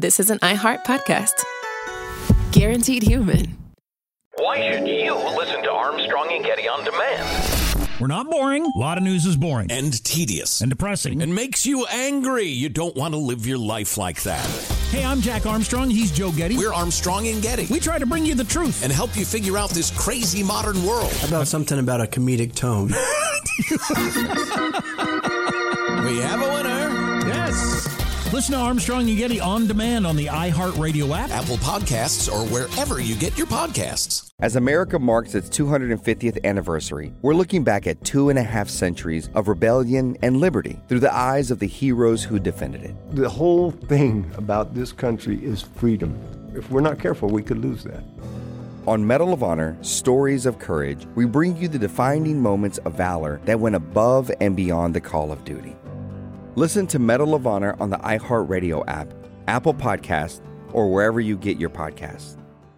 this is an iHeart podcast. Guaranteed human. Why should you listen to Armstrong and Getty on demand? We're not boring. A lot of news is boring. And tedious. And depressing. And makes you angry. You don't want to live your life like that. Hey, I'm Jack Armstrong. He's Joe Getty. We're Armstrong and Getty. We try to bring you the truth. And help you figure out this crazy modern world. How about something about a comedic tone? We have a winner. Yes. Listen to Armstrong and Getty on demand on the iHeartRadio app, Apple Podcasts, or wherever you get your podcasts. As America marks its 250th anniversary, we're looking back at 2.5 centuries of rebellion and liberty through the eyes of the heroes who defended it. The whole thing about this country is freedom. If we're not careful, we could lose that. On Medal of Honor, Stories of Courage, we bring you the defining moments of valor that went above and beyond the call of duty. Listen to Medal of Honor on the iHeartRadio app, Apple Podcasts, or wherever you get your podcasts.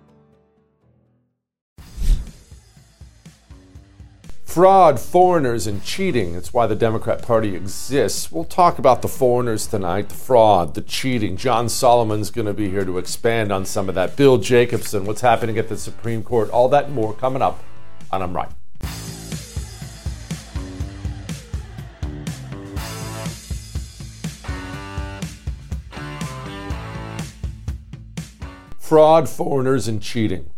Fraud, foreigners, and cheating. It's why the Democrat Party exists. We'll talk about the foreigners tonight, the fraud, the cheating. John Solomon's going to be here to expand on some of that. Bill Jacobson, what's happening at the Supreme Court, all that and more coming up on I'm Right. Fraud, foreigners, and cheating.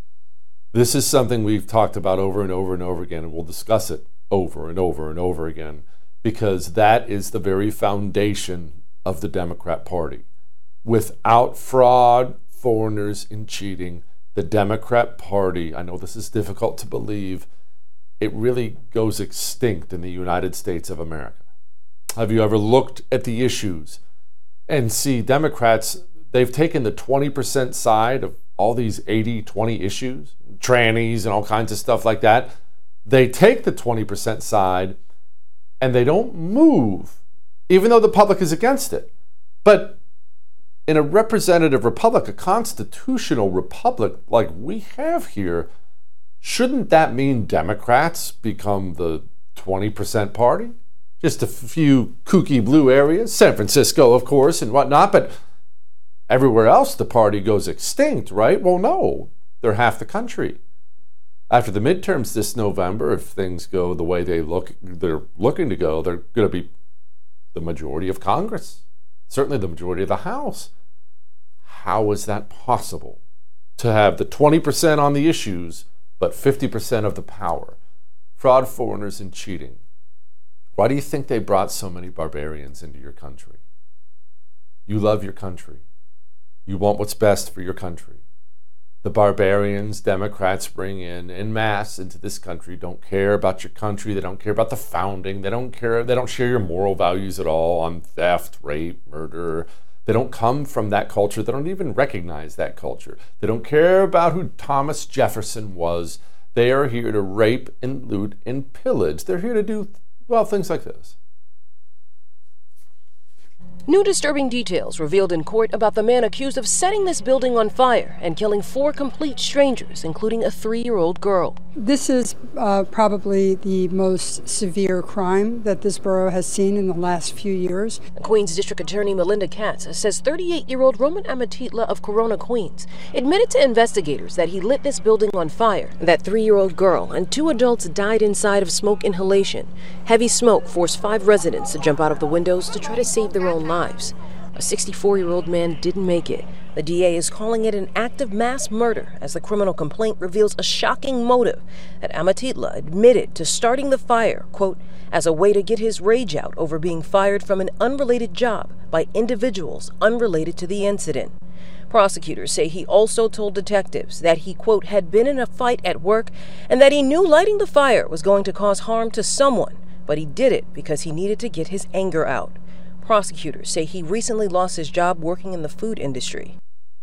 This is something we've talked about over and over and over again, and we'll discuss it over and over and over again, because that is the very foundation of the Democrat Party. Without fraud, foreigners, and cheating, the Democrat Party, I know this is difficult to believe, it really goes extinct in the United States of America. Have you ever looked at the issues and see Democrats? They've taken the 20% side of all these 80-20 issues, trannies and all kinds of stuff like that. They take the 20% side and they don't move, even though the public is against it. But in a representative republic, a constitutional republic like we have here, shouldn't that mean Democrats become the 20% party? Just a few kooky blue areas, San Francisco, of course, and whatnot, but everywhere else, the party goes extinct, right? Well, no, they're half the country. After the midterms this November, if things go the way they're looking to go, they're going to be the majority of Congress, certainly the majority of the House. How is that possible? To have the 20% on the issues, but 50% of the power? Fraud, foreigners, and cheating. Why do you think they brought so many barbarians into your country? You love your country. You want what's best for your country. The barbarians Democrats bring in masse into this country don't care about your country. They don't care about the founding. They don't share your moral values at all on theft, rape, murder. They don't come from that culture. They don't even recognize that culture. They don't care about who Thomas Jefferson was. They are here to rape and loot and pillage. They're here to do, well, things like this. New disturbing details revealed in court about the man accused of setting this building on fire and killing 4 complete strangers, including a 3-year-old girl. This is probably the most severe crime that this borough has seen in the last few years. Queens District Attorney Melinda Katz says 38-year-old Roman Amatitla of Corona, Queens, admitted to investigators that he lit this building on fire. That 3-year-old girl and 2 adults died inside of smoke inhalation. Heavy smoke forced 5 residents to jump out of the windows to try to save their own lives. A 64-year-old man didn't make it. The DA is calling it an act of mass murder as the criminal complaint reveals a shocking motive that Amatitla admitted to starting the fire, quote, as a way to get his rage out over being fired from an unrelated job by individuals unrelated to the incident. Prosecutors say he also told detectives that he, quote, had been in a fight at work and that he knew lighting the fire was going to cause harm to someone, but he did it because he needed to get his anger out. Prosecutors say he recently lost his job working in the food industry.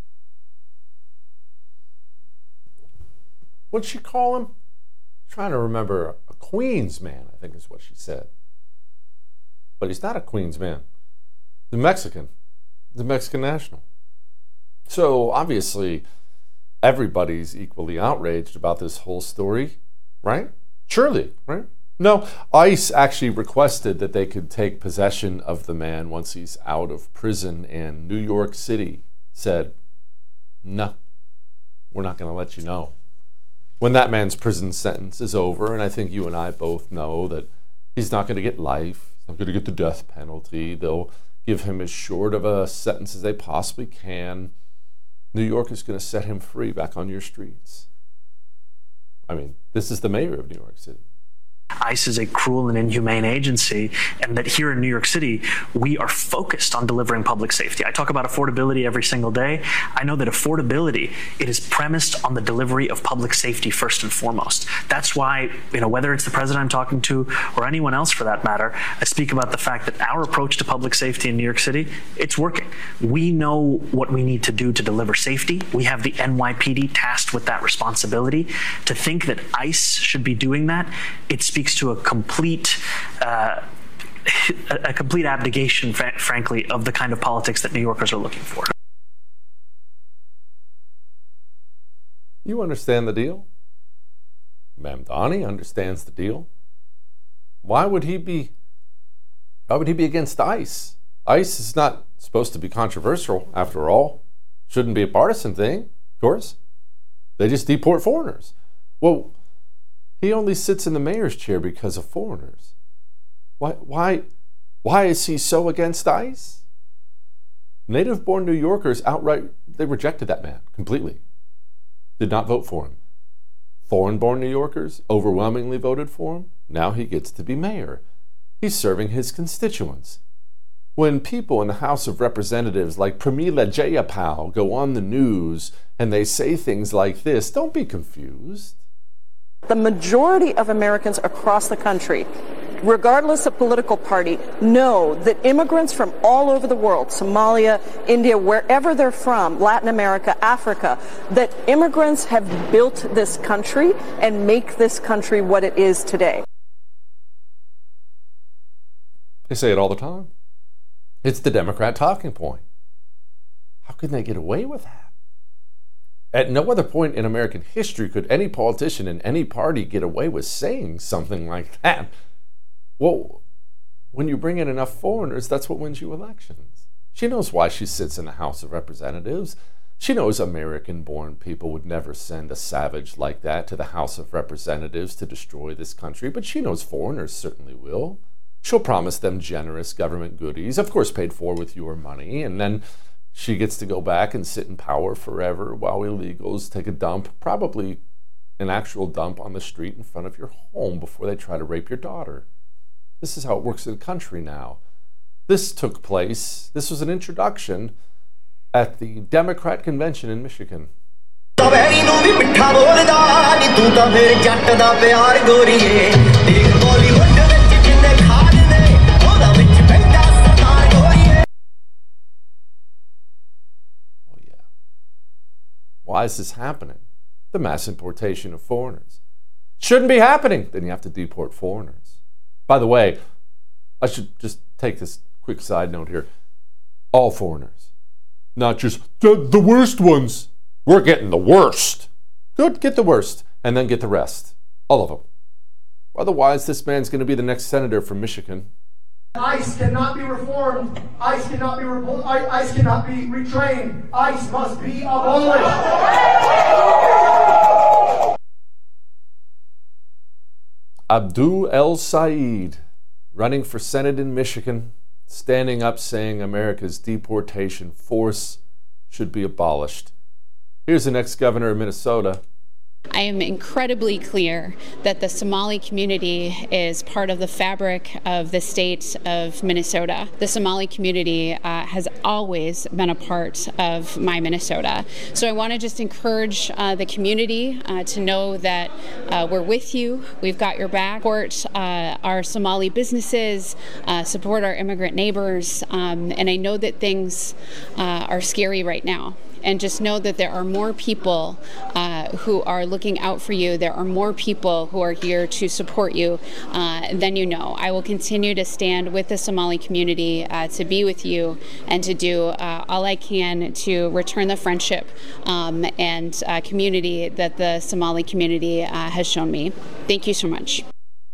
What'd she call him? I'm trying to remember. A Queens man, I think is what she said. But he's not a Queens man. He's a Mexican. He's a Mexican national. So obviously, everybody's equally outraged about this whole story, right? Surely, right? No, ICE actually requested that they could take possession of the man once he's out of prison in New York City. said, no, we're not going to let you know. When that man's prison sentence is over, and I think you and I both know that he's not going to get life, he's not going to get the death penalty, they'll give him as short of a sentence as they possibly can. New York is going to set him free back on your streets. I mean, this is the mayor of New York City. ICE is a cruel and inhumane agency, and that here in New York City, we are focused on delivering public safety. I talk about affordability every single day. I know that affordability, it is premised on the delivery of public safety first and foremost. That's why, whether it's the president I'm talking to or anyone else for that matter, I speak about the fact that our approach to public safety in New York City, it's working. We know what we need to do to deliver safety. We have the NYPD tasked with that responsibility. To think that ICE should be doing that, it speaks to a complete abdication, frankly, of the kind of politics that New Yorkers are looking for. You understand the deal? Mamdani understands the deal. Why would he be against ICE? ICE is not supposed to be controversial, after all. Shouldn't be a partisan thing, of course. They just deport foreigners. Well, he only sits in the mayor's chair because of foreigners. Why is he so against ICE? Native-born New Yorkers outright, they rejected that man completely. Did not vote for him. Foreign-born New Yorkers overwhelmingly voted for him. Now he gets to be mayor. He's serving his constituents. When people in the House of Representatives like Pramila Jayapal go on the news and they say things like this, don't be confused. The majority of Americans across the country, regardless of political party, know that immigrants from all over the world, Somalia, India, wherever they're from, Latin America, Africa, that immigrants have built this country and make this country what it is today. They say it all the time. It's the Democrat talking point. How can they get away with that? At no other point in American history could any politician in any party get away with saying something like that. Well, when you bring in enough foreigners, that's what wins you elections. She knows why she sits in the House of Representatives. She knows American-born people would never send a savage like that to the House of Representatives to destroy this country, but she knows foreigners certainly will. She'll promise them generous government goodies, of course paid for with your money, and then she gets to go back and sit in power forever while illegals take a dump, probably an actual dump on the street in front of your home before they try to rape your daughter. This is how it works in the country now. This took place, this was an introduction at the Democrat convention in Michigan. Why is this happening? The mass importation of foreigners. Shouldn't be happening. Then you have to deport foreigners. By the way, I should just take this quick side note here. All foreigners. Not just the worst ones. We're getting the worst. Good, get the worst. And then get the rest. All of them. Otherwise, this man's going to be the next senator from Michigan. ICE cannot be reformed. ICE cannot be ICE cannot be retrained. ICE must be abolished. Abdul El Said, running for Senate in Michigan, standing up saying America's deportation force should be abolished. Here's the next governor of Minnesota. I am incredibly clear that the Somali community is part of the fabric of the state of Minnesota. The Somali community has always been a part of my Minnesota. So I want to just encourage the community to know that we're with you. We've got your back. Support our Somali businesses, support our immigrant neighbors, and I know that things are scary right now. And just know that there are more people who are looking out for you. There are more people who are here to support you than you know. I will continue to stand with the Somali community to be with you and to do all I can to return the friendship and community that the Somali community has shown me. Thank you so much.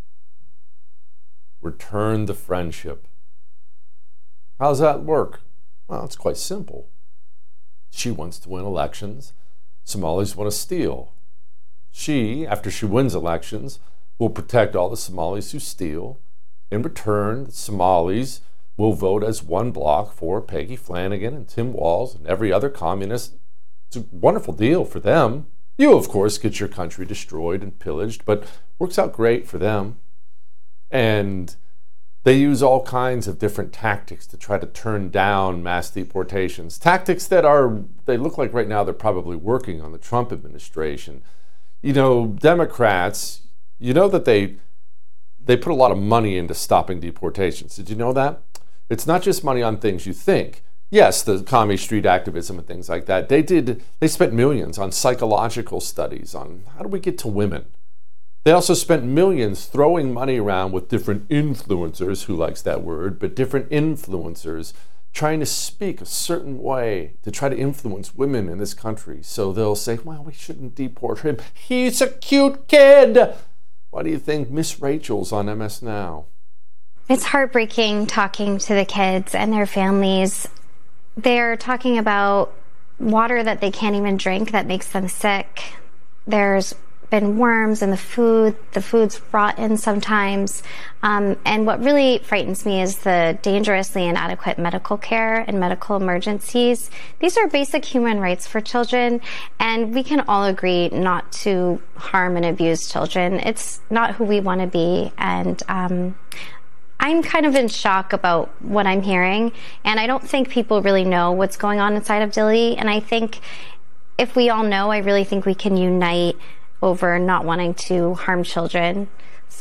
Return the friendship. How does that work? Well, it's quite simple. She wants to win elections. Somalis want to steal. She, after she wins elections, will protect all the Somalis who steal. In return, the Somalis will vote as one bloc for Peggy Flanagan and Tim Walz and every other communist. It's a wonderful deal for them. You, of course, get your country destroyed and pillaged, but works out great for them. And they use all kinds of different tactics to try to turn down mass deportations. Tactics that they look like right now they're probably working on the Trump administration. You know, Democrats, you know that they put a lot of money into stopping deportations. Did you know that? It's not just money on things you think. Yes, the Commie Street activism and things like that. They spent millions on psychological studies on how do we get to women. They also spent millions throwing money around with different influencers, who likes that word, but different influencers trying to speak a certain way to try to influence women in this country. So they'll say, well, we shouldn't deport him. He's a cute kid. Why do you think Miss Rachel's on MS Now? It's heartbreaking talking to the kids and their families. They're talking about water that they can't even drink that makes them sick. There's been worms in the food. The food's rotten sometimes. And what really frightens me is the dangerously inadequate medical care and medical emergencies. These are basic human rights for children, and we can all agree not to harm and abuse children. It's not who we want to be, and I'm kind of in shock about what I'm hearing, and I don't think people really know what's going on inside of Dili, and I think if we all know, I really think we can unite over not wanting to harm children. So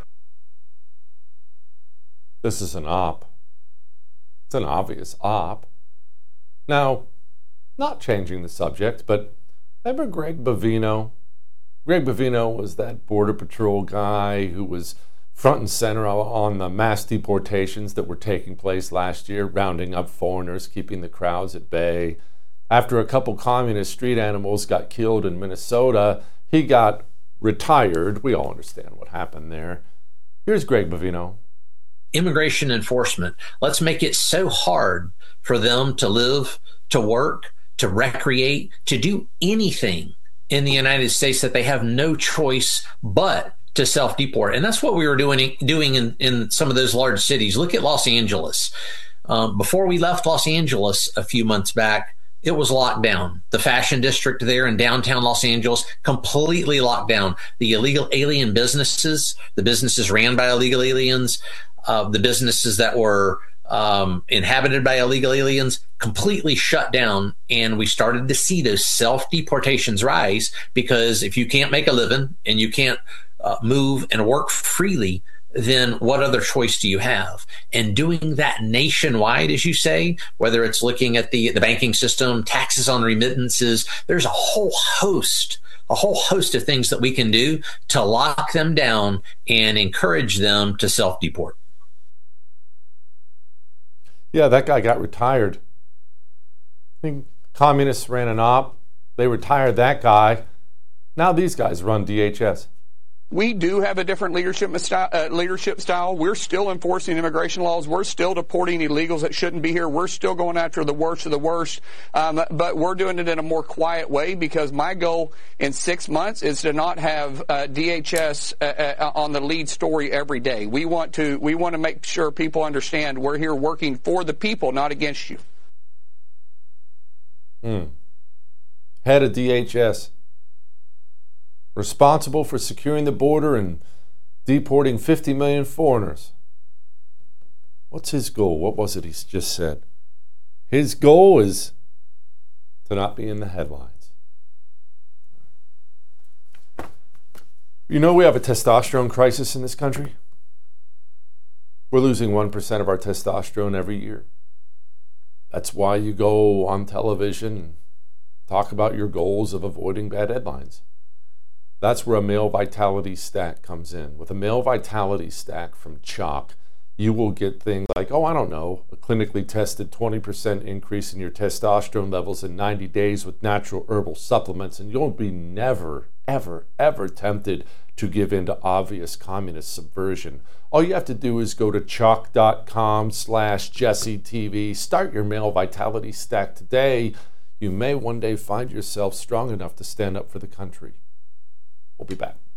this is an op. It's an obvious op. Now, not changing the subject, but remember Greg Bovino? Greg Bovino was that Border Patrol guy who was front and center on the mass deportations that were taking place last year, rounding up foreigners, keeping the crowds at bay. After a couple communist street animals got killed in Minnesota, he got retired. We all understand what happened there. Here's Greg Bovino. Immigration enforcement. Let's make it so hard for them to live, to work, to recreate, to do anything in the United States that they have no choice but to self-deport. And that's what we were doing in some of those large cities. Look at Los Angeles. Before we left Los Angeles a few months back, it was locked down. The fashion district there in downtown Los Angeles, completely locked down. The illegal alien businesses, the businesses ran by illegal aliens, the businesses that were inhabited by illegal aliens, completely shut down. And we started to see those self-deportations rise, because if you can't make a living and you can't move and work freely, then what other choice do you have? And doing that nationwide, as you say, whether it's looking at the banking system, taxes on remittances, there's a whole host of things that we can do to lock them down and encourage them to self-deport. Yeah, that guy got retired. I think communists ran an op. They retired that guy. Now these guys run DHS. We do have a different leadership style. We're still enforcing immigration laws. We're still deporting illegals that shouldn't be here. We're still going after the worst of the worst. But we're doing it in a more quiet way, because my goal in 6 months is to not have DHS on the lead story every day. We want to make sure people understand we're here working for the people, not against you. Head of DHS. Responsible for securing the border and deporting 50 million foreigners. What's his goal? What was it he just said? His goal is to not be in the headlines. You know we have a testosterone crisis in this country? We're losing 1% of our testosterone every year. That's why you go on television and talk about your goals of avoiding bad headlines. That's where a male vitality stack comes in. With a male vitality stack from Chalk, you will get things like, a clinically tested 20% increase in your testosterone levels in 90 days with natural herbal supplements, and you'll be never, ever, ever tempted to give in to obvious communist subversion. All you have to do is go to chalk.com/JesseTV. Start your male vitality stack today. you may one day find yourself strong enough to stand up for the country. We'll be back.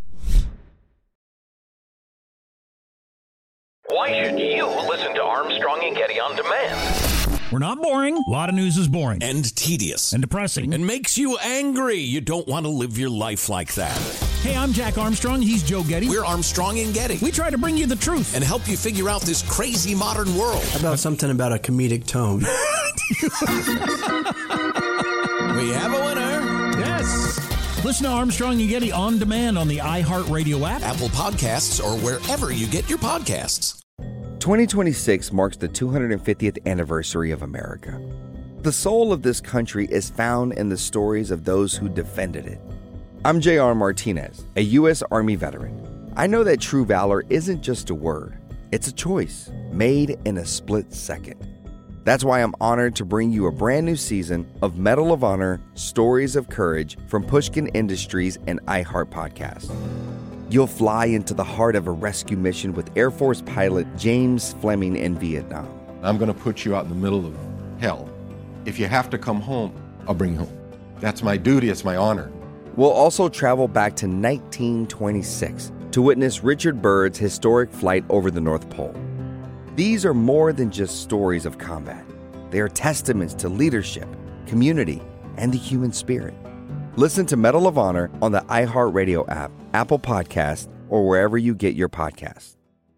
Why should you listen to Armstrong and Getty on demand? We're not boring. A lot of news is boring. And tedious. And depressing. And makes you angry. You don't want to live your life like that. Hey, I'm Jack Armstrong. He's Joe Getty. We're Armstrong and Getty. We try to bring you the truth. And help you figure out this crazy modern world. How about something about a comedic tone? We have a winner. Yes. Listen to Armstrong and Getty on demand on the iHeartRadio app, Apple Podcasts, or wherever you get your podcasts. 2026 marks the 250th anniversary of America. The soul of this country is found in the stories of those who defended it. I'm J.R. Martinez, a U.S. Army veteran. I know that true valor isn't just a word. It's a choice made in a split second. That's why I'm honored to bring you a brand new season of Medal of Honor Stories of Courage from Pushkin Industries and iHeart Podcast. You'll fly into the heart of a rescue mission with Air Force pilot James Fleming in Vietnam. I'm going to put you out in the middle of hell. If you have to come home, I'll bring you home. That's my duty, it's my honor. We'll also travel back to 1926 to witness Richard Byrd's historic flight over the North Pole. These are more than just stories of combat. They are testaments to leadership, community, and the human spirit. Listen to Medal of Honor on the iHeartRadio app, Apple Podcasts, or wherever you get your podcasts.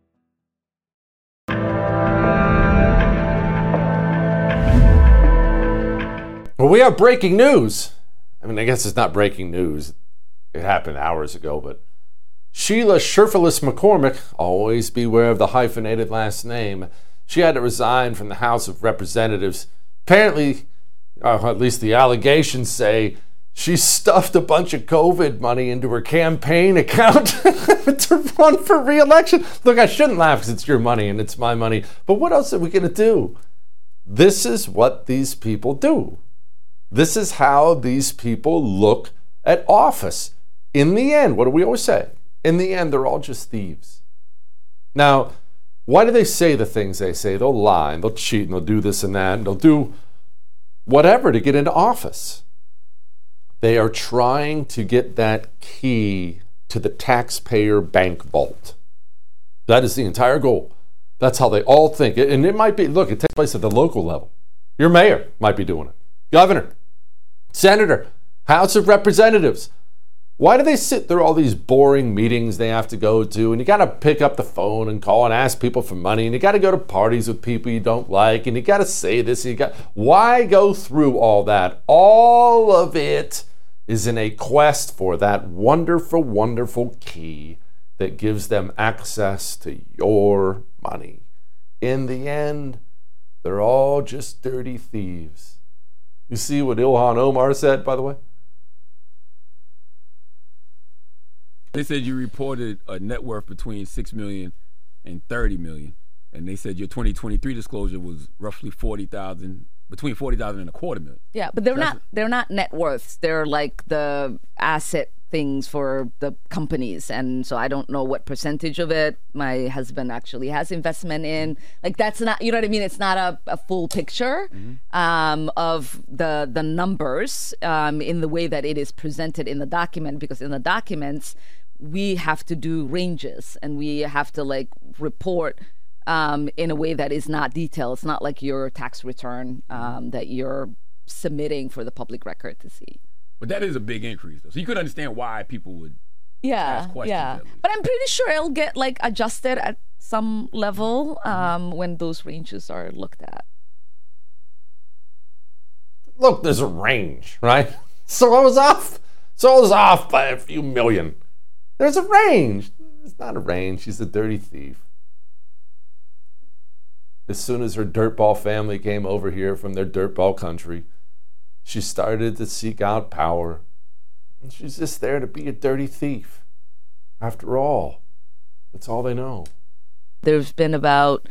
Well, we have breaking news. I mean, I guess it's not breaking news. It happened hours ago, but Sheila Sherfilis McCormick, always beware of the hyphenated last name, she had to resign from the House of Representatives. Apparently, at least the allegations say, she stuffed a bunch of COVID money into her campaign account to run for re-election. Look, I shouldn't laugh because it's your money and it's my money. But what else are we going to do? This is what these people do. This is how these people look at office. In the end, what do we always say? In the end, they're all just thieves. Now, why do they say the things they say? They'll lie and they'll cheat and they'll do this and that and they'll do whatever to get into office. They are trying to get that key to the taxpayer bank vault. That is the entire goal. That's how they all think. And it might be, look, it takes place at the local level. Your mayor might be doing it. Governor, senator, House of Representatives. Why do they sit through all these boring meetings they have to go to? And you got to pick up the phone and call and ask people for money. And you got to go to parties with people you don't like. And you got to say this. And why go through all that? All of it is in a quest for that wonderful, wonderful key that gives them access to your money. In the end, they're all just dirty thieves. You see what Ilhan Omar said, by the way? They said you reported a net worth between $6 million and $30 million, and they said your 2023 disclosure was roughly $40,000, between $40,000 and a quarter million. Yeah, but they're not net worths. They're like the asset things for the companies, and so I don't know what percentage of it my husband actually has investment in. Like that's not, you know what I mean? It's not a full picture of the numbers in the way that it is presented in the document, because in the documents we have to do ranges and we have to like report in a way that is not detailed. It's not like your tax return that you're submitting for the public record to see. But that is a big increase, though. So you could understand why people would ask questions. Yeah. But I'm pretty sure it'll get like adjusted at some level when those ranges are looked at. Look, there's a range, right? So I was off by a few million. There's a range. It's not a range. She's a dirty thief. As soon as her dirtball family came over here from their dirtball country, she started to seek out power. And she's just there to be a dirty thief. After all, that's all they know. There's been about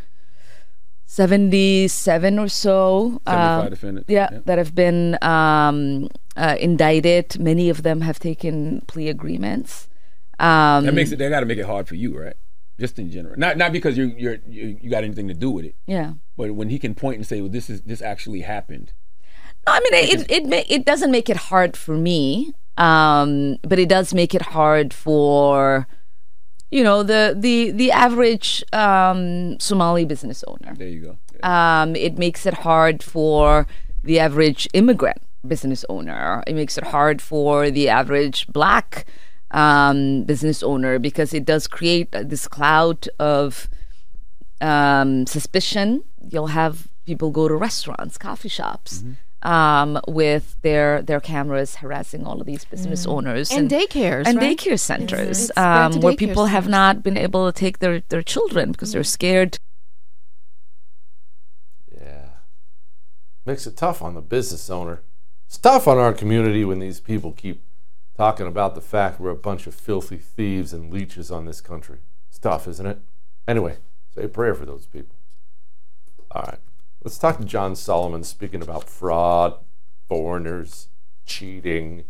77 or so 75 defendants. That have been indicted. Many of them have taken plea agreements. That makes it. They got to make it hard for you, right? Just in general, not because you got anything to do with it. Yeah. But when he can point and say, "Well, this actually happened." I mean, it doesn't make it hard for me, but it does make it hard for, the average Somali business owner. There you go. It makes it hard for the average immigrant business owner. It makes it hard for the average Black business owner, because it does create this cloud of suspicion. You'll have people go to restaurants, coffee shops, with their cameras harassing all of these business owners and daycares and right? daycare centers, It's spread to where daycare people have centers. not been able to take their children because they're scared. Makes it tough on the business owner. It's tough on our community when these people keep talking about the fact we're a bunch of filthy thieves and leeches on this country. It's tough, isn't it? Anyway, say a prayer for those people. All right, let's talk to John Solomon, speaking about fraud, foreigners, cheating.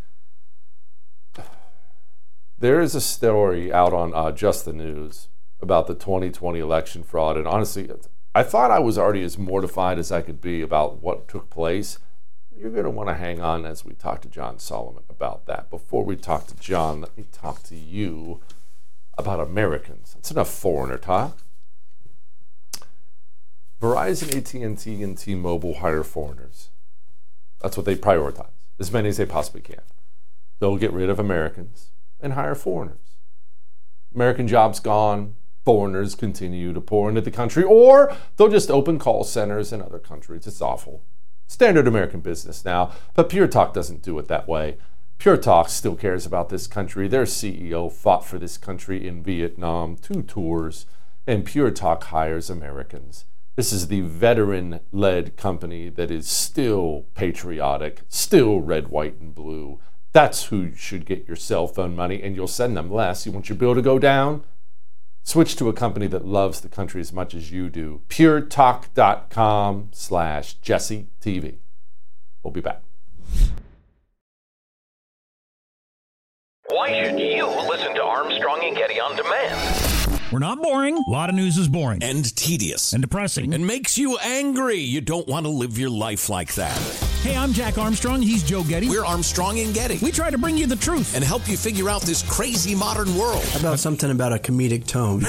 There is a story out on Just the News about the 2020 election fraud, and honestly, I thought I was already as mortified as I could be about what took place. You're going to want to hang on as we talk to John Solomon about that. Before we talk to John, let me talk to you about Americans. That's enough foreigner talk. Verizon, AT&T, and T-Mobile hire foreigners. That's what they prioritize, as many as they possibly can. They'll get rid of Americans and hire foreigners. American jobs gone. Foreigners continue to pour into the country, or they'll just open call centers in other countries. It's awful. Standard American business now, but Pure Talk doesn't do it that way. Pure Talk still cares about this country. Their CEO fought for this country in Vietnam, 2 tours, and Pure Talk hires Americans. This is the veteran-led company that is still patriotic, still red, white, and blue. That's who should get your cell phone money, and you'll send them less. You want your bill to go down? Switch to a company that loves the country as much as you do. puretalk.com/JesseTV. We'll be back. Why should you listen to Armstrong and Getty on demand? We're not boring. A lot of news is boring. And tedious. And depressing. And makes you angry. You don't want to live your life like that. Hey, I'm Jack Armstrong. He's Joe Getty. We're Armstrong and Getty. We try to bring you the truth. And help you figure out this crazy modern world. How about something about a comedic tone?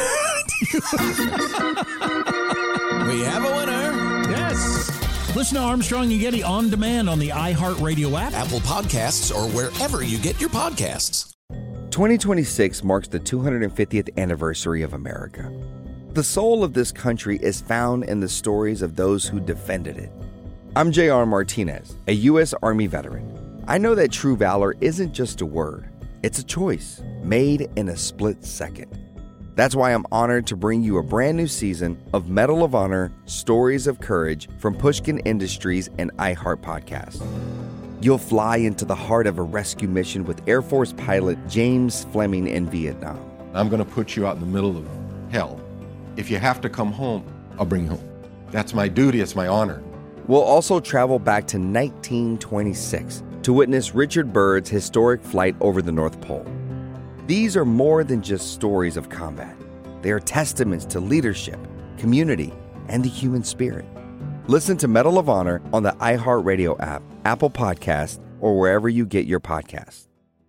We have a winner. Yes. Listen to Armstrong and Getty on demand on the iHeartRadio app, Apple Podcasts, or wherever you get your podcasts. 2026 marks the 250th anniversary of America. The soul of this country is found in the stories of those who defended it. I'm J.R. Martinez, a U.S. Army veteran. I know that true valor isn't just a word. It's a choice made in a split second. That's why I'm honored to bring you a brand new season of Medal of Honor Stories of Courage from Pushkin Industries and iHeart Podcast. You'll fly into the heart of a rescue mission with Air Force pilot James Fleming in Vietnam. I'm going to put you out in the middle of hell. If you have to come home, I'll bring you home. That's my duty, it's my honor. We'll also travel back to 1926 to witness Richard Byrd's historic flight over the North Pole. These are more than just stories of combat. They are testaments to leadership, community, and the human spirit. Listen to Medal of Honor on the iHeartRadio app, Apple Podcasts, or wherever you get your podcasts.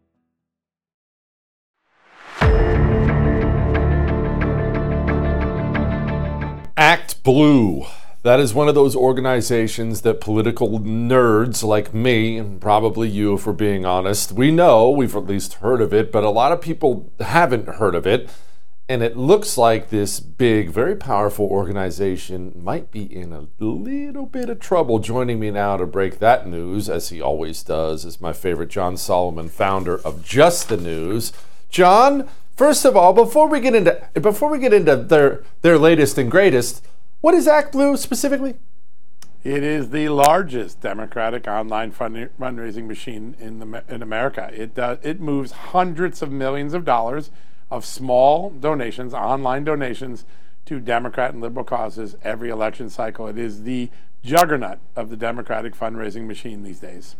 Act Blue. That is one of those organizations that political nerds like me, and probably you if we're being honest, we know, we've at least heard of it, but a lot of people haven't heard of it. And it looks like this big, very powerful organization might be in a little bit of trouble. Joining me now to break that news, as he always does, is my favorite John Solomon, founder of Just the News. John, first of all, before we get into their latest and greatest, what is Act Blue specifically? It is the largest Democratic online fundraising machine in America. It moves hundreds of millions of dollars of small donations, online donations, to Democrat and liberal causes every election cycle. It is the juggernaut of the Democratic fundraising machine these days.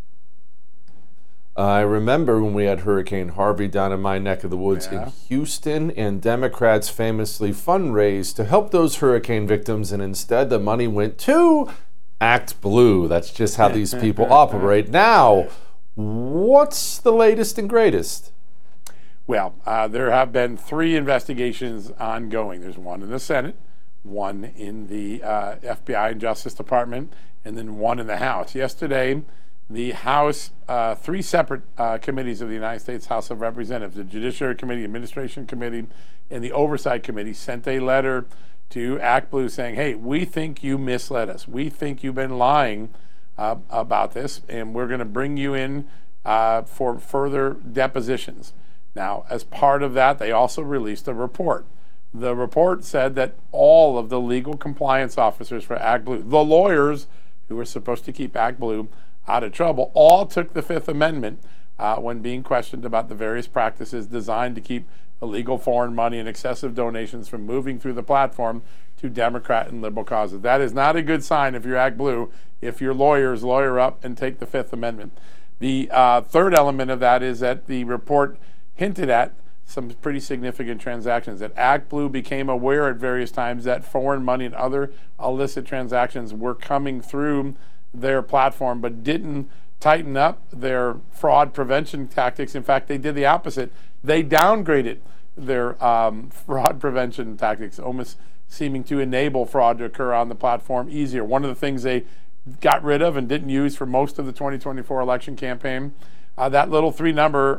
I remember when we had Hurricane Harvey down in my neck of the woods in Houston, and Democrats famously fundraised to help those hurricane victims, and instead the money went to Act Blue. That's just how these people operate. Now, what's the latest and greatest? Well, there have been 3 investigations ongoing. There's one in the Senate, one in the FBI and Justice Department, and then one in the House. Yesterday, the House, 3 separate committees of the United States House of Representatives, the Judiciary Committee, Administration Committee, and the Oversight Committee, sent a letter to Act Blue saying, hey, we think you misled us. We think you've been lying about this, and we're going to bring you in for further depositions. Now, as part of that, they also released a report. The report said that all of the legal compliance officers for Act Blue, the lawyers who were supposed to keep Act Blue out of trouble, all took the Fifth Amendment when being questioned about the various practices designed to keep illegal foreign money and excessive donations from moving through the platform to Democrat and liberal causes. That is not a good sign if you're Act Blue, if your lawyers lawyer up and take the Fifth Amendment. The third element of that is that the report hinted at some pretty significant transactions, that Act Blue became aware at various times that foreign money and other illicit transactions were coming through their platform, but didn't tighten up their fraud prevention tactics. In fact, they did the opposite. They downgraded their fraud prevention tactics, almost seeming to enable fraud to occur on the platform easier. One of the things they got rid of and didn't use for most of the 2024 election campaign, that little three number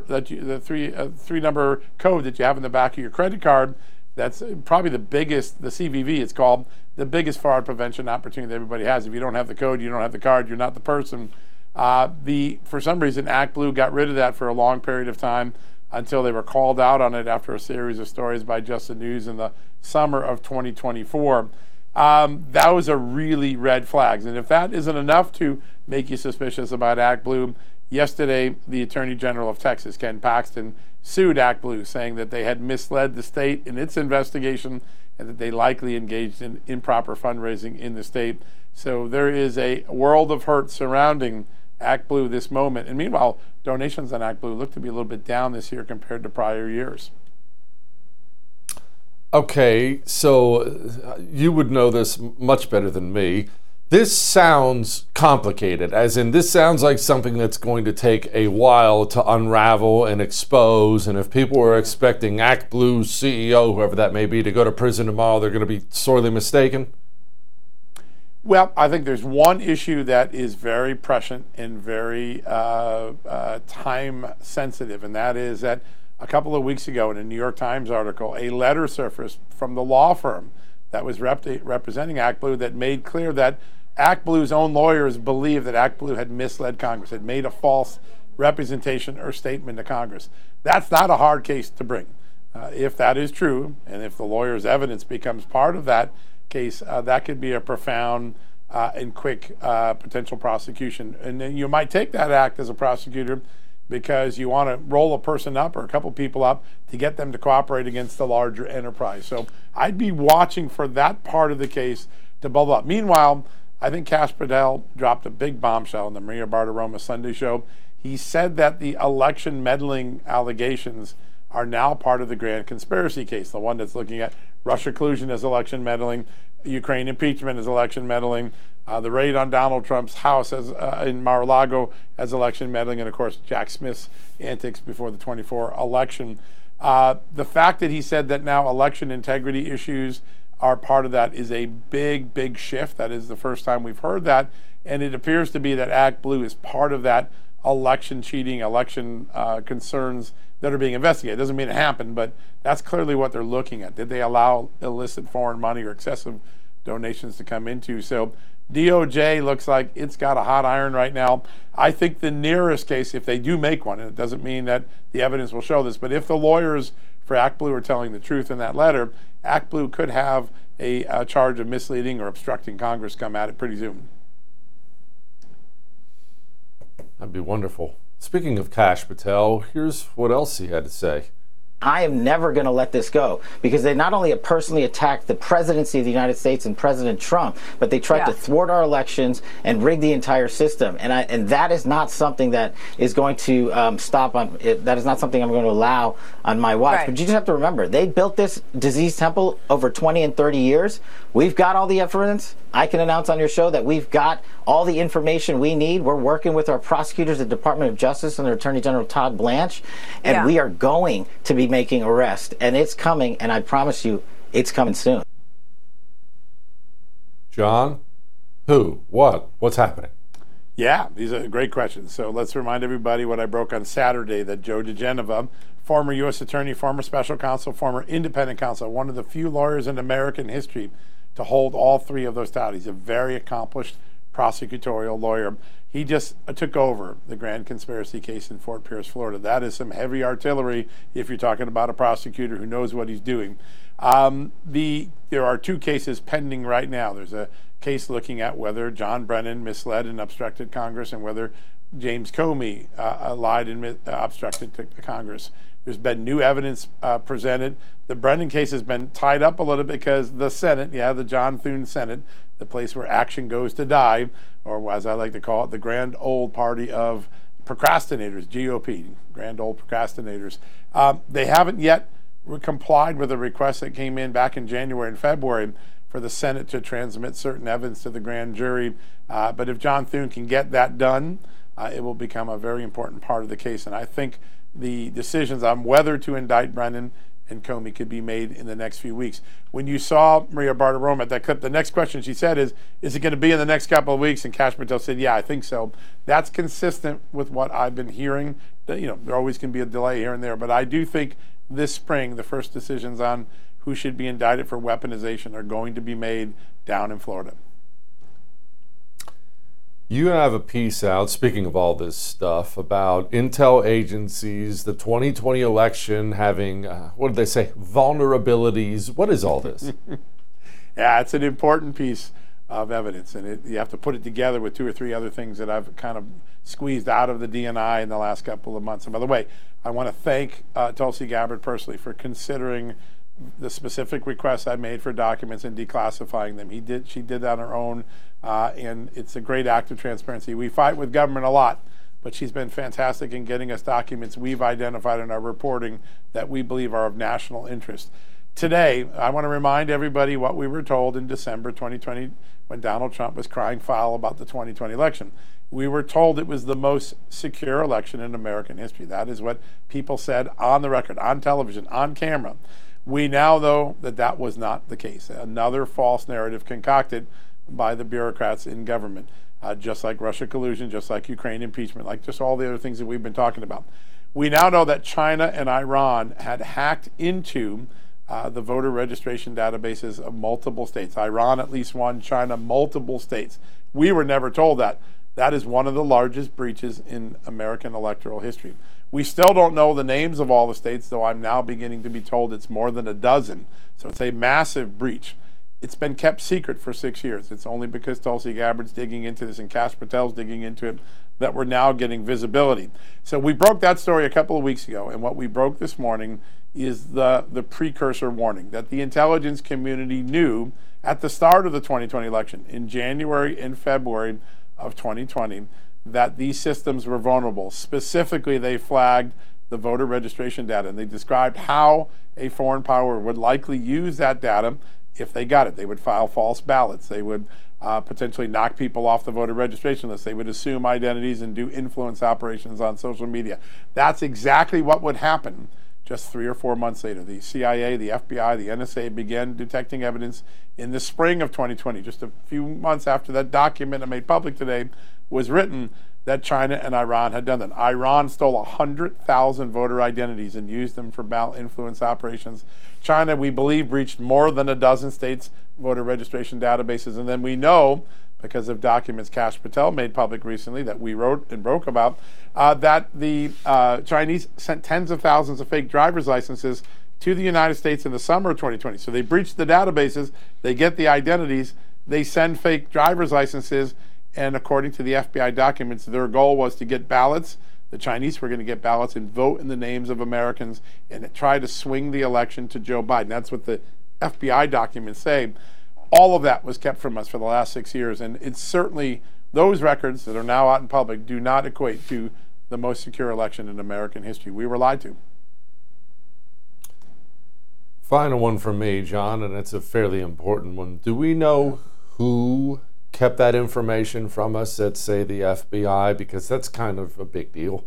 code that you have in the back of your credit card, that's probably the biggest, the CVV it's called, the biggest fraud prevention opportunity that everybody has. If you don't have the code, you don't have the card, you're not the person. For some reason, Act Blue got rid of that for a long period of time until they were called out on it after a series of stories by Just the News in the summer of 2024. That was a really red flag. And if that isn't enough to make you suspicious about Act Blue, yesterday the Attorney General of Texas, Ken Paxton, sued Act Blue, saying that they had misled the state in its investigation and that they likely engaged in improper fundraising in the state. So there is a world of hurt surrounding Act Blue this moment. And meanwhile, donations on Act Blue look to be a little bit down this year compared to prior years. Okay, so you would know this much better than me. This sounds complicated, as in this sounds like something that's going to take a while to unravel and expose, and if people are expecting Act Blue's CEO, whoever that may be, to go to prison tomorrow, they're going to be sorely mistaken? Well, I think there's one issue that is very prescient and very time sensitive, and that is that a couple of weeks ago in a New York Times article, a letter surfaced from the law firm that was representing Act Blue that made clear that Act Blue's own lawyers believed that Act Blue had misled Congress, had made a false representation or statement to Congress. That's not a hard case to bring. If that is true, and if the lawyer's evidence becomes part of that case, that could be a profound and quick potential prosecution. And then you might take that act as a prosecutor because you want to roll a person up or a couple people up to get them to cooperate against the larger enterprise. So I'd be watching for that part of the case to bubble up. Meanwhile, I think Kash Patel dropped a big bombshell in the Maria Bartiromo Sunday show. He said that the election meddling allegations are now part of the grand conspiracy case, the one that's looking at Russia collusion as election meddling, Ukraine impeachment as election meddling, the raid on Donald Trump's house in Mar-a-Lago as election meddling, and of course Jack Smith's antics before the 24 election. The fact that he said that now election integrity issues are part of that is a big, big shift. That is the first time we've heard that, and it appears to be that Act Blue is part of that election cheating, election concerns that are being investigated. It doesn't mean it happened, but that's clearly what they're looking at. Did they allow illicit foreign money or excessive donations to come into? So DOJ looks like it's got a hot iron right now. I think the nearest case, if they do make one, and it doesn't mean that the evidence will show this, but if the lawyers for Act Blue are telling the truth in that letter, Act Blue could have a charge of misleading or obstructing Congress come at it pretty soon. That'd be wonderful. Speaking of Kash Patel, here's what else he had to say. I am never going to let this go, because they not only have personally attacked the presidency of the United States and President Trump, but they tried to thwart our elections and rig the entire system. And that is not something that is going to stop on it. That is not something I'm going to allow on my watch. Right. But you just have to remember, they built this disease temple over 20 and 30 years. We've got all the evidence. I can announce on your show that we've got all the information we need. We're working with our prosecutors at the Department of Justice and their Attorney General Todd Blanche, and we are going to be making arrests. And it's coming, and I promise you, it's coming soon. John, who, what, what's happening? Yeah, these are great questions. So let's remind everybody what I broke on Saturday, that Joe diGenova, former U.S. Attorney, former Special Counsel, former Independent Counsel, one of the few lawyers in American history to hold all three of those titles. He's a very accomplished prosecutorial lawyer. He just took over the grand conspiracy case in Fort Pierce, Florida. That is some heavy artillery if you're talking about a prosecutor who knows what he's doing. There are two cases pending right now. There's a case looking at whether John Brennan misled and obstructed Congress, and whether James Comey lied and obstructed Congress. There's been new evidence presented. The Brennan case has been tied up a little bit because the Senate, the John Thune Senate, the place where action goes to die, or as I like to call it, the grand old party of procrastinators, GOP, grand old procrastinators. They haven't yet complied with a request that came in back in January and February for the Senate to transmit certain evidence to the grand jury. But if John Thune can get that done, it will become a very important part of the case. And I think the decisions on whether to indict Brennan and Comey could be made in the next few weeks. When you saw Maria Bartiromo at that clip, the next question she said is it going to be in the next couple of weeks? And Kash Patel said, yeah, I think so. That's consistent with what I've been hearing. There always can be a delay here and there, but I do think this spring the first decisions on who should be indicted for weaponization are going to be made down in Florida. You have a piece out, speaking of all this stuff, about intel agencies, the 2020 election having, what did they say, vulnerabilities. What is all this? Yeah, it's an important piece of evidence, and you have to put it together with two or three other things that I've kind of squeezed out of the DNI in the last couple of months. And by the way, I want to thank Tulsi Gabbard personally for considering the specific requests I made for documents and declassifying them. She did that on her own, and it's a great act of transparency. We fight with government a lot, but she's been fantastic in getting us documents we've identified in our reporting that we believe are of national interest. Today, I want to remind everybody what we were told in December 2020 when Donald Trump was crying foul about the 2020 election. We were told it was the most secure election in American history. That is what people said on the record, on television, on camera. We now know that that was not the case. Another false narrative concocted by the bureaucrats in government, just like Russia collusion, just like Ukraine impeachment, like just all the other things that we've been talking about. We now know that China and Iran had hacked into the voter registration databases of multiple states. Iran at least one, China multiple states. We were never told that. That is one of the largest breaches in American electoral history. We still don't know the names of all the states, though I'm now beginning to be told it's more than a dozen. So it's a massive breach. It's been kept secret for 6 years. It's only because Tulsi Gabbard's digging into this and Kash Patel's digging into it that we're now getting visibility. So we broke that story a couple of weeks ago, and what we broke this morning is the precursor warning that the intelligence community knew at the start of the 2020 election, in January and February of 2020, that these systems were vulnerable. Specifically, they flagged the voter registration data, and they described how a foreign power would likely use that data if they got it. They would file false ballots. They would potentially knock people off the voter registration list. They would assume identities and do influence operations on social media. That's exactly what would happen just 3 or 4 months later. The CIA, the FBI, the NSA began detecting evidence in the spring of 2020, just a few months after that document I made public today was written, that China and Iran had done that. Iran stole 100,000 voter identities and used them for ballot influence operations. China, we believe, breached more than a dozen states' voter registration databases. And then we know, because of documents Kash Patel made public recently that we wrote and broke about, that the Chinese sent tens of thousands of fake driver's licenses to the United States in the summer of 2020. So they breached the databases, they get the identities, they send fake driver's licenses, and according to the FBI documents, their goal was to get ballots. The Chinese were going to get ballots and vote in the names of Americans and try to swing the election to Joe Biden. That's what the FBI documents say. All of that was kept from us for the last 6 years, and it's certainly those records that are now out in public do not equate to the most secure election in American history. We were lied to. Final one from me, John, and it's a fairly important one. Do we know who kept that information from us at, say, the FBI? Because that's kind of a big deal.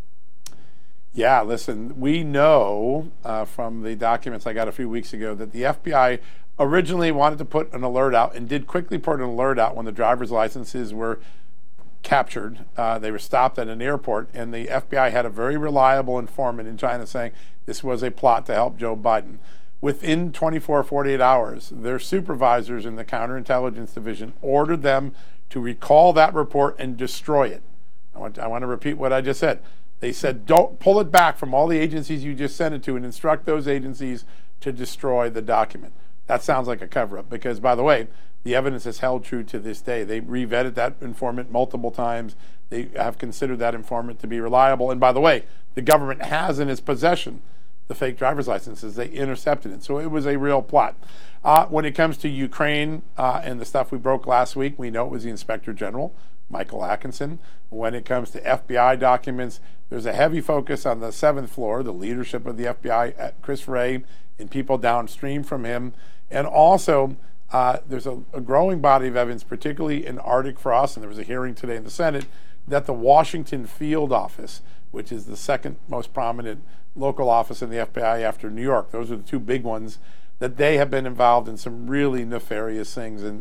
Yeah, listen, we know from the documents I got a few weeks ago that the FBI originally wanted to put an alert out and did quickly put an alert out when the driver's licenses were captured. They were stopped at an airport, and the FBI had a very reliable informant in China saying this was a plot to help Joe Biden. Within 24 or 48 hours, their supervisors in the counterintelligence division ordered them to recall that report and destroy it. I want to repeat what I just said. They said, don't pull it back from all the agencies you just sent it to and instruct those agencies to destroy the document. That sounds like a cover-up because, by the way, the evidence has held true to this day. They re-vetted that informant multiple times. They have considered that informant to be reliable. And by the way, the government has in its possession the fake driver's licenses. They intercepted it. So it was a real plot. When it comes to Ukraine and the stuff we broke last week, we know it was the Inspector General, Michael Atkinson. When it comes to FBI documents, there's a heavy focus on the 7th floor, the leadership of the FBI, at Chris Wray, and people downstream from him. And also, there's a growing body of evidence, particularly in Arctic frost, and there was a hearing today in the Senate, that the Washington Field Office, which is the second most prominent local office in the FBI after New York, those are the two big ones, that they have been involved in some really nefarious things in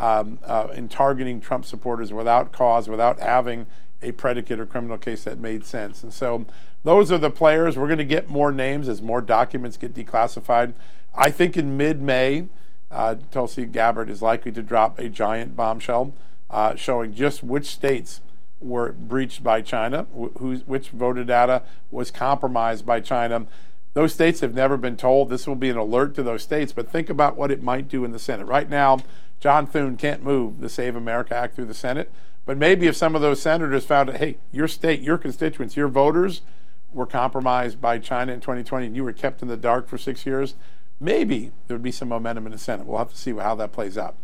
targeting Trump supporters without cause, without having a predicate or criminal case that made sense. And so those are the players. We're going to get more names as more documents get declassified. I think in mid-May, Tulsi Gabbard is likely to drop a giant bombshell showing just which states were breached by China, which voter data was compromised by China. Those states have never been told. This will be an alert to those states, but think about what it might do in the Senate. Right now, John Thune can't move the Save America Act through the Senate, but maybe if some of those senators found out, hey, your state, your constituents, your voters were compromised by China in 2020 and you were kept in the dark for 6 years, maybe there would be some momentum in the Senate. We'll have to see how that plays out.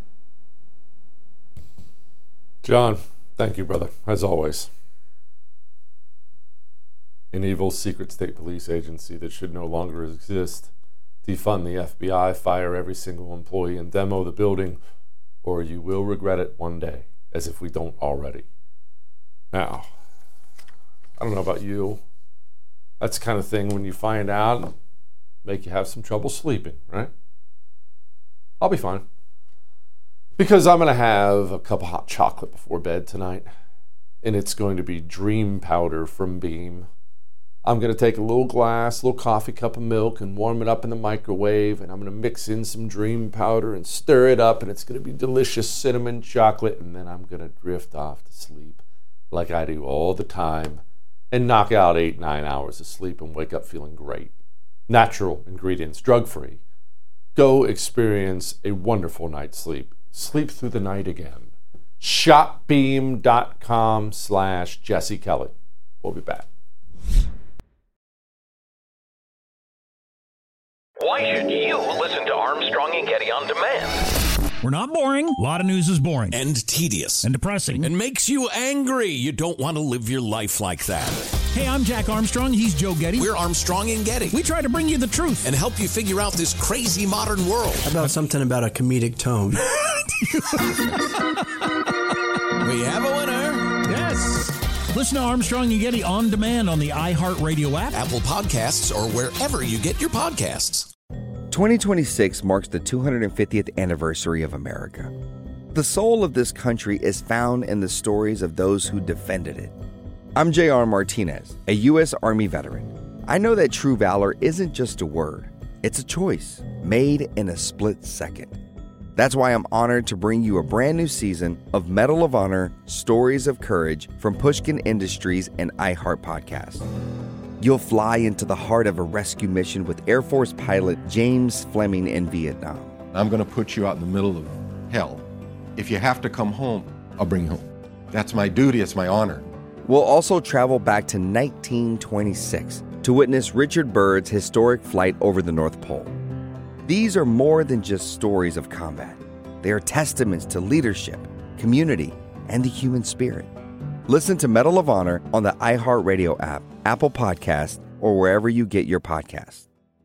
John, thank you, brother, as always. An evil secret state police agency that should no longer exist. Defund the FBI, fire every single employee, and demo the building, or you will regret it one day, as if we don't already. Now, I don't know about you. That's the kind of thing when you find out, make you have some trouble sleeping, right? I'll be fine. Because I'm going to have a cup of hot chocolate before bed tonight, and it's going to be Dream Powder from Beam. I'm going to take a little coffee cup of milk and warm it up in the microwave, and I'm going to mix in some Dream Powder and stir it up, and it's going to be delicious cinnamon chocolate, and then I'm going to drift off to sleep like I do all the time and knock out 8-9 hours of sleep and wake up feeling great. Natural ingredients, drug-free. Go experience a wonderful night's sleep. Sleep through the night again. Shopbeam.com/Jesse Kelly. We'll be back. Why should you listen to Armstrong and Getty on demand? We're not boring. A lot of news is boring. And tedious. And depressing. And makes you angry. You don't want to live your life like that. Hey, I'm Jack Armstrong. He's Joe Getty. We're Armstrong and Getty. We try to bring you the truth. And help you figure out this crazy modern world. How about something about a comedic tone? We have a winner. Yes. Listen to Armstrong and Getty on demand on the iHeartRadio app, Apple Podcasts, or wherever you get your podcasts. 2026 marks the 250th anniversary of America. The soul of this country is found in the stories of those who defended it. I'm J.R. Martinez, a U.S. Army veteran. I know that true valor isn't just a word. It's a choice made in a split second. That's why I'm honored to bring you a brand new season of Medal of Honor Stories of Courage from Pushkin Industries and iHeart Podcast. You'll fly into the heart of a rescue mission with Air Force pilot James Fleming in Vietnam. I'm going to put you out in the middle of hell. If you have to come home, I'll bring you home. That's my duty. It's my honor. We'll also travel back to 1926 to witness Richard Byrd's historic flight over the North Pole. These are more than just stories of combat. They are testaments to leadership, community, and the human spirit. Listen to Medal of Honor on the iHeartRadio app, Apple Podcasts, or wherever you get your podcasts.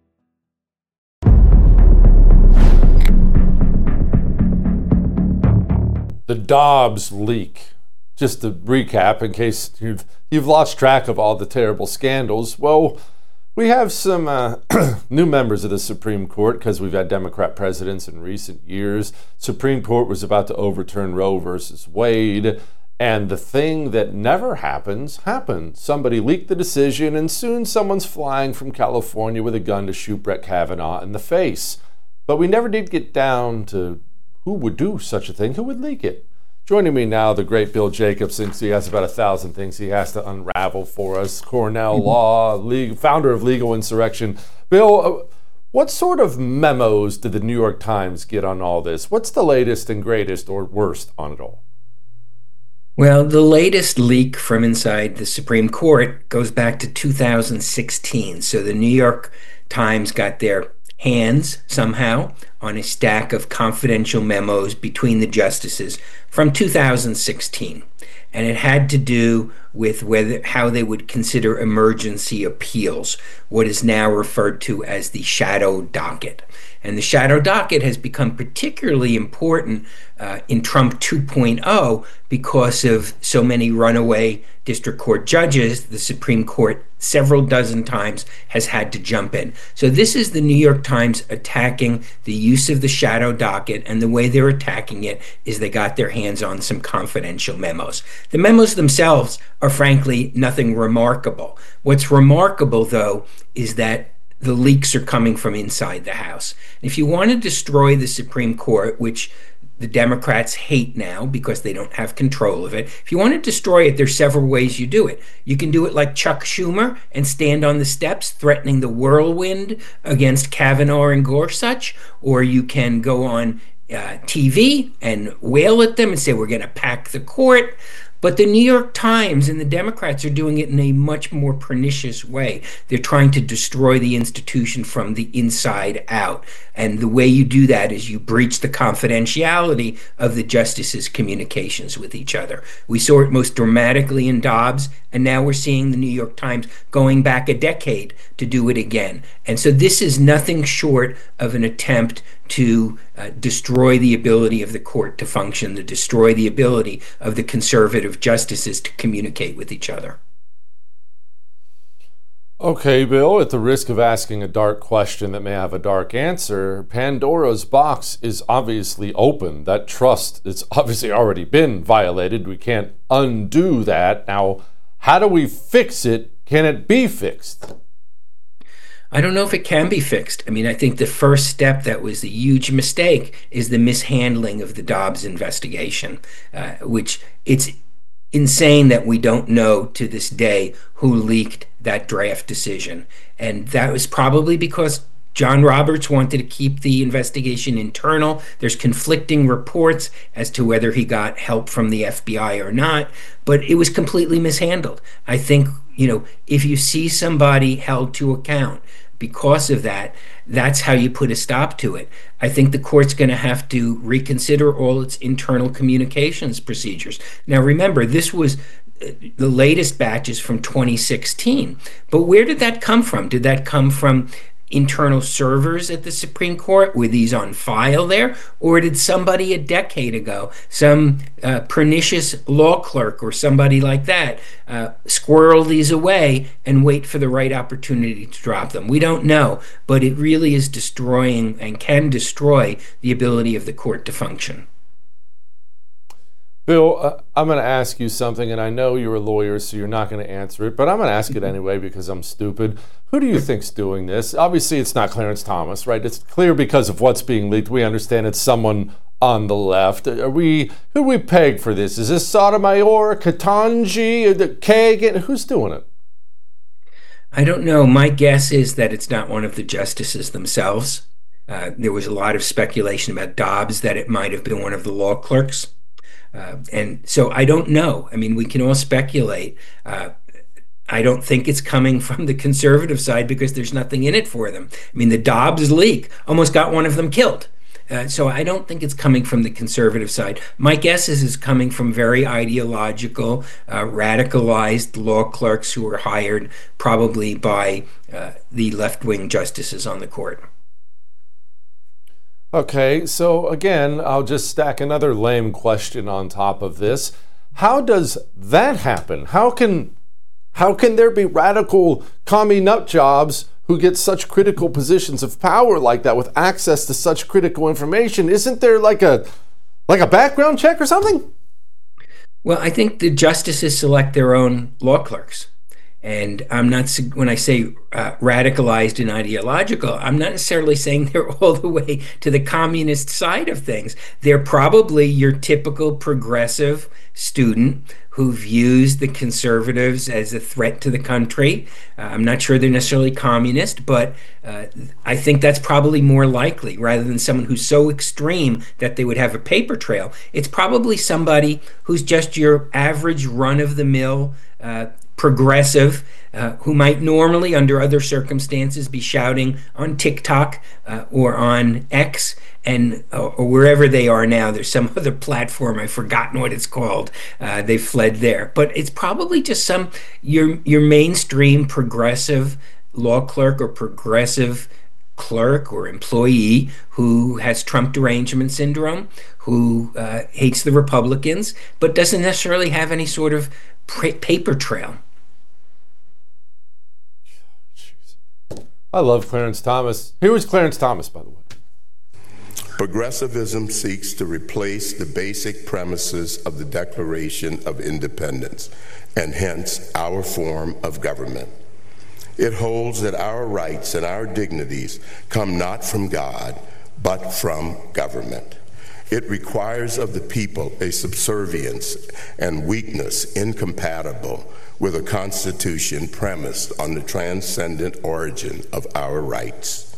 The Dobbs leak. Just to recap, in case you've lost track of all the terrible scandals, well, we have some new members of the Supreme Court because we've had Democrat presidents in recent years. Supreme Court was about to overturn Roe versus Wade, and the thing that never happens happened. Somebody leaked the decision, and soon someone's flying from California with a gun to shoot Brett Kavanaugh in the face. But we never did get down to who would do such a thing, who would leak it. Joining me now, the great Bill Jacobs, thinks he has about 1,000 things he has to unravel for us. Cornell Law, founder of Legal Insurrection. Bill, what sort of memos did the New York Times get on all this? What's the latest and greatest or worst on it all? Well, the latest leak from inside the Supreme Court goes back to 2016. So the New York Times got their hands somehow on a stack of confidential memos between the justices from 2016. And it had to do with how they would consider emergency appeals, what is now referred to as the shadow docket. And the shadow docket has become particularly important in Trump 2.0 because of so many runaway district court judges. The Supreme Court several dozen times has had to jump in. So this is the New York Times attacking the use of the shadow docket, and the way they're attacking it is they got their hands on some confidential memos. The memos themselves are frankly nothing remarkable. What's remarkable, though, is that the leaks are coming from inside the House. If you want to destroy the Supreme Court, which the Democrats hate now because they don't have control of it, if you want to destroy it, there's several ways you do it. You can do it like Chuck Schumer and stand on the steps threatening the whirlwind against Kavanaugh and Gorsuch, or you can go on TV and wail at them and say, we're going to pack the court. But the New York Times and the Democrats are doing it in a much more pernicious way. They're trying to destroy the institution from the inside out. And the way you do that is you breach the confidentiality of the justices' communications with each other. We saw it most dramatically in Dobbs, and now we're seeing the New York Times going back a decade to do it again. And so this is nothing short of an attempt to destroy the ability of the court to function, to destroy the ability of the conservative justices to communicate with each other. Okay, Bill, at the risk of asking a dark question that may have a dark answer, Pandora's box is obviously open. That trust is obviously already been violated. We can't undo that. Now, how do we fix it? Can it be fixed? I don't know if it can be fixed. I mean, I think the first step that was a huge mistake is the mishandling of the Dobbs investigation, which it's insane that we don't know to this day who leaked that draft decision. And that was probably because John Roberts wanted to keep the investigation internal. There's conflicting reports as to whether he got help from the FBI or not, but it was completely mishandled. I think, if you see somebody held to account because of that, that's how you put a stop to it. I think the court's going to have to reconsider all its internal communications procedures. Now, remember, this was the latest batches from 2016. But where did that come from? Did that come from internal servers at the Supreme Court? Were these on file there? Or did somebody a decade ago, some pernicious law clerk or somebody like that, squirrel these away and wait for the right opportunity to drop them? We don't know, but it really is destroying and can destroy the ability of the court to function. Bill, I'm going to ask you something, and I know you're a lawyer, so you're not going to answer it, but I'm going to ask it anyway because I'm stupid. Who do you think's doing this? Obviously, it's not Clarence Thomas, right? It's clear because of what's being leaked. We understand it's someone on the left. Who do we peg for this? Is this Sotomayor, Ketanji, Kagan? Who's doing it? I don't know. My guess is that it's not one of the justices themselves. There was a lot of speculation about Dobbs that it might have been one of the law clerks. And so I don't know. I mean, we can all speculate. I don't think it's coming from the conservative side because there's nothing in it for them. I mean, the Dobbs leak almost got one of them killed. So I don't think it's coming from the conservative side. My guess is it's coming from very ideological, radicalized law clerks who were hired probably by the left-wing justices on the court. Okay, so again, I'll just stack another lame question on top of this. How does that happen? How can there be radical commie nut jobs who get such critical positions of power like that with access to such critical information? Isn't there like a background check or something? Well, I think the justices select their own law clerks. And I'm not, when I say radicalized and ideological, I'm not necessarily saying they're all the way to the communist side of things. They're probably your typical progressive student who views the conservatives as a threat to the country. I'm not sure they're necessarily communist, but I think that's probably more likely rather than someone who's so extreme that they would have a paper trail. It's probably somebody who's just your average run-of-the-mill progressive who might normally, under other circumstances, be shouting on TikTok or on X or wherever they are now. There's some other platform, I've forgotten what it's called. They've fled there. But it's probably just your mainstream progressive law clerk or progressive clerk or employee who has Trump derangement syndrome, who hates the Republicans, but doesn't necessarily have any sort of paper trail. I love Clarence Thomas. Here was Clarence Thomas, by the way. Progressivism seeks to replace the basic premises of the Declaration of Independence, and hence our form of government. It holds that our rights and our dignities come not from God, but from government. It requires of the people a subservience and weakness incompatible with a constitution premised on the transcendent origin of our rights.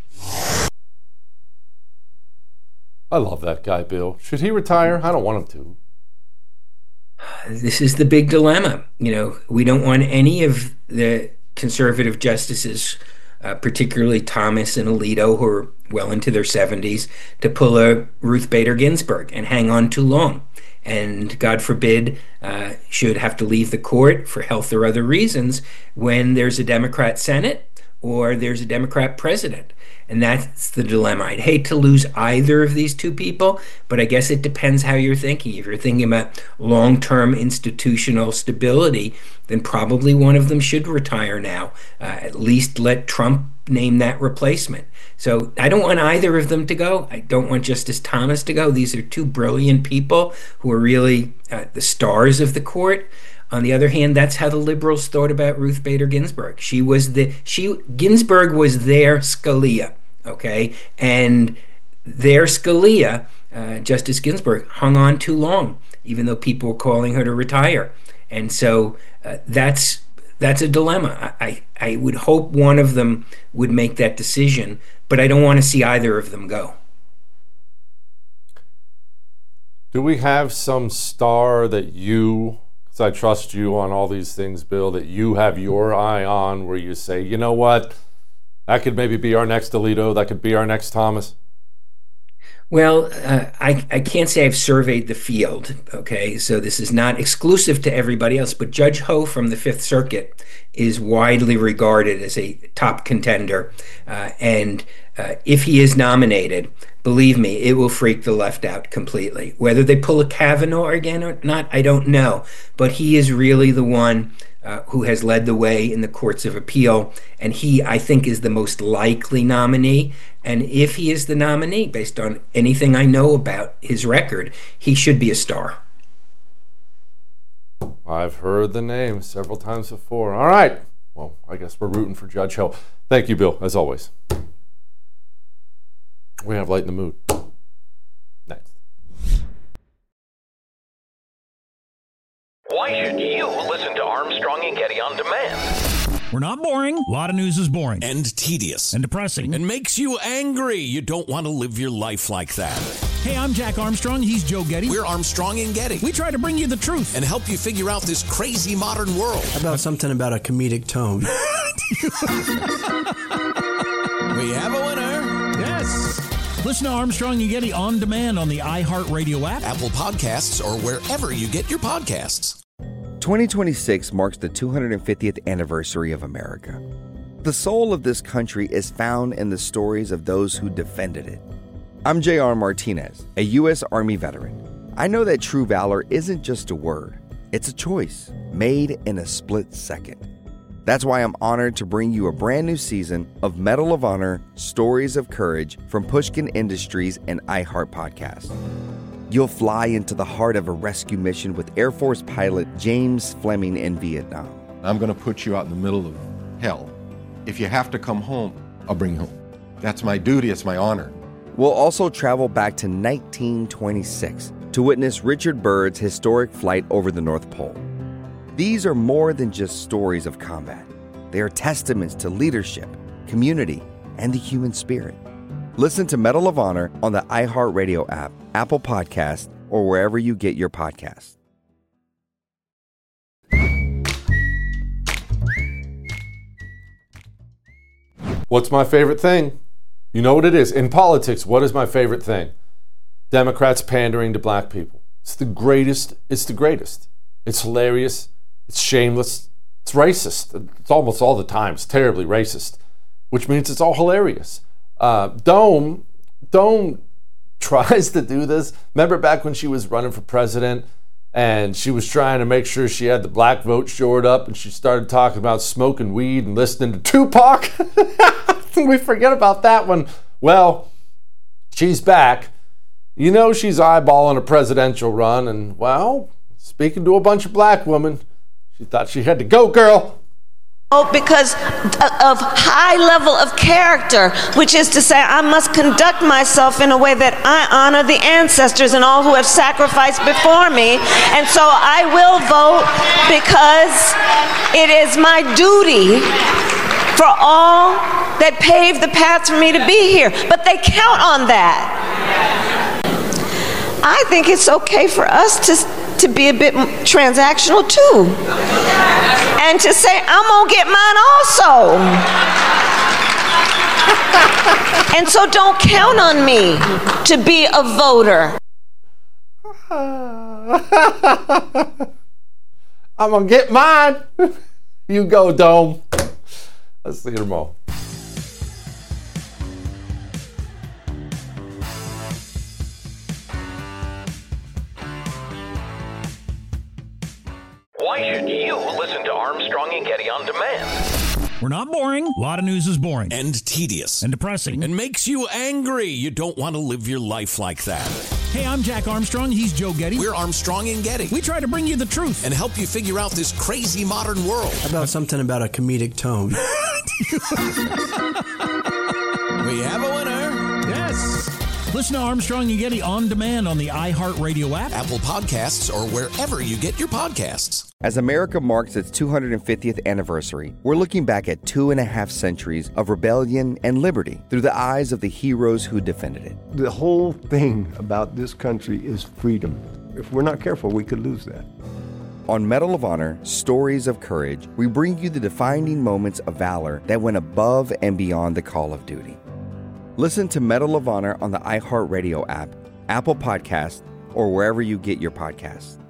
I love that guy, Bill. Should he retire? I don't want him to. This is the big dilemma. We don't want any of the conservative justices, particularly Thomas and Alito, who are well into their 70s, to pull a Ruth Bader Ginsburg and hang on too long. And God forbid, should have to leave the court for health or other reasons when there's a Democrat Senate or there's a Democrat president. And that's the dilemma. I'd hate to lose either of these two people, but I guess it depends how you're thinking. If you're thinking about long-term institutional stability, then probably one of them should retire now. At least let Trump name that replacement. So I don't want either of them to go. I don't want Justice Thomas to go. These are two brilliant people who are really the stars of the court. On the other hand, that's how the liberals thought about Ruth Bader Ginsburg. Ginsburg was their Scalia, okay? And their Scalia, Justice Ginsburg, hung on too long, even though people were calling her to retire. And so that's a dilemma. I would hope one of them would make that decision, but I don't want to see either of them go. Do we have some star that you, because I trust you on all these things, Bill, that you have your eye on where you say, you know what, that could maybe be our next Alito, that could be our next Thomas? Well, I can't say I've surveyed the field, okay? So this is not exclusive to everybody else, but Judge Ho from the Fifth Circuit is widely regarded as a top contender. And if he is nominated, believe me, it will freak the left out completely. Whether they pull a Kavanaugh again or not, I don't know. But he is really the one who has led the way in the courts of appeal. And he, I think, is the most likely nominee. And if he is the nominee, based on anything I know about his record, he should be a star. I've heard the name several times before. All right. Well, I guess we're rooting for Judge Ho. Thank you, Bill, as always. We have Light in the Mood. Next. Why should you listen to Armstrong and Getty on demand? We're not boring. A lot of news is boring. And tedious. And depressing. And makes you angry. You don't want to live your life like that. Hey, I'm Jack Armstrong. He's Joe Getty. We're Armstrong and Getty. We try to bring you the truth and help you figure out this crazy modern world. About something about a comedic tone. We have a winner. Yes. Listen to Armstrong and Getty on demand on the iHeartRadio app, Apple Podcasts, or wherever you get your podcasts. 2026 marks the 250th anniversary of America. The soul of this country is found in the stories of those who defended it. I'm J.R. Martinez, a U.S. Army veteran. I know that true valor isn't just a word, it's a choice made in a split second. That's why I'm honored to bring you a brand new season of Medal of Honor Stories of Courage from Pushkin Industries and iHeart Podcast. You'll fly into the heart of a rescue mission with Air Force pilot James Fleming in Vietnam. I'm going to put you out in the middle of hell. If you have to come home, I'll bring you home. That's my duty, it's my honor. We'll also travel back to 1926 to witness Richard Byrd's historic flight over the North Pole. These are more than just stories of combat. They are testaments to leadership, community, and the human spirit. Listen to Medal of Honor on the iHeartRadio app, Apple Podcasts, or wherever you get your podcasts. What's my favorite thing? You know what it is. In politics, what is my favorite thing? Democrats pandering to black people. It's the greatest. It's the greatest. It's hilarious. It's shameless. It's racist. It's almost all the time. It's terribly racist, which means it's all hilarious. Dome tries to do this. Remember back when she was running for president and she was trying to make sure she had the black vote shored up and she started talking about smoking weed and listening to Tupac? We forget about that one. Well, she's back. You know she's eyeballing a presidential run and, well, speaking to a bunch of black women, she thought she had to go, girl. Because of high level of character, which is to say I must conduct myself in a way that I honor the ancestors and all who have sacrificed before me. And so I will vote because it is my duty for all that paved the path for me to be here. But they count on that. I think it's okay for us to be a bit transactional too. And to say, I'm gonna get mine also. And so don't count on me to be a voter. I'm gonna get mine. You go, Dome. Let's see them all. Why should you listen to Armstrong and Getty on demand? We're not boring. A lot of news is boring. And tedious. And depressing. And makes you angry. You don't want to live your life like that. Hey, I'm Jack Armstrong. He's Joe Getty. We're Armstrong and Getty. We try to bring you the truth and help you figure out this crazy modern world. About something about a comedic tone. We have a winner. Yes. Listen to Armstrong and Getty on demand on the iHeartRadio app, Apple Podcasts, or wherever you get your podcasts. As America marks its 250th anniversary, we're looking back at 2.5 centuries of rebellion and liberty through the eyes of the heroes who defended it. The whole thing about this country is freedom. If we're not careful, we could lose that. On Medal of Honor, Stories of Courage, we bring you the defining moments of valor that went above and beyond the call of duty. Listen to Medal of Honor on the iHeartRadio app, Apple Podcasts, or wherever you get your podcasts.